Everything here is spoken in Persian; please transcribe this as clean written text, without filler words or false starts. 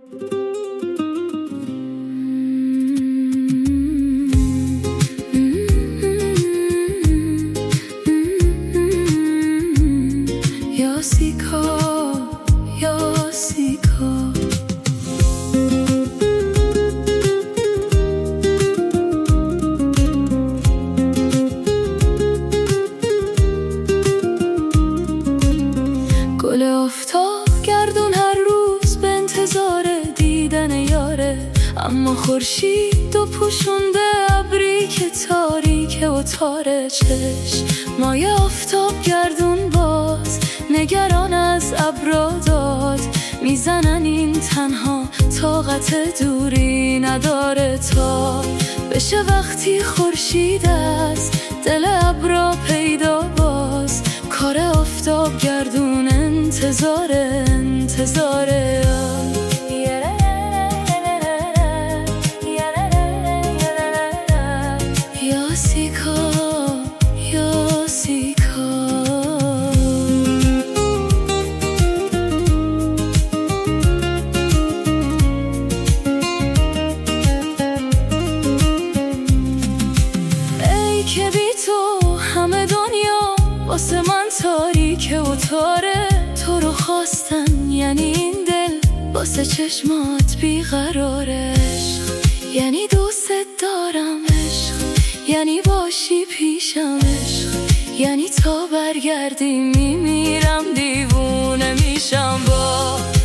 گل آفتاب گردون هر روز به انتظار دیدن یاره، اما خورشید و پوشونده ابری که تاریکه و تاره. چشمای آفتاب گردون باز نگران از ابرا داد میزنن، این تنها طاقت دوری نداره تا بشه وقتی خورشید از دل ابرا پیدا باز. کار آفتاب گردون انتظاره یاسیکا یاسیکا. ای که بی تو همه دنیا واسه من تاریکه و تاره. تو رو خواستن یعنی این دل واسه چشمات بیقراره. عشق یعنی دوست دارم، عشق یعنی باشی پیشم، عشق یعنی تا برگردی میمیرم دیوونه میشم. با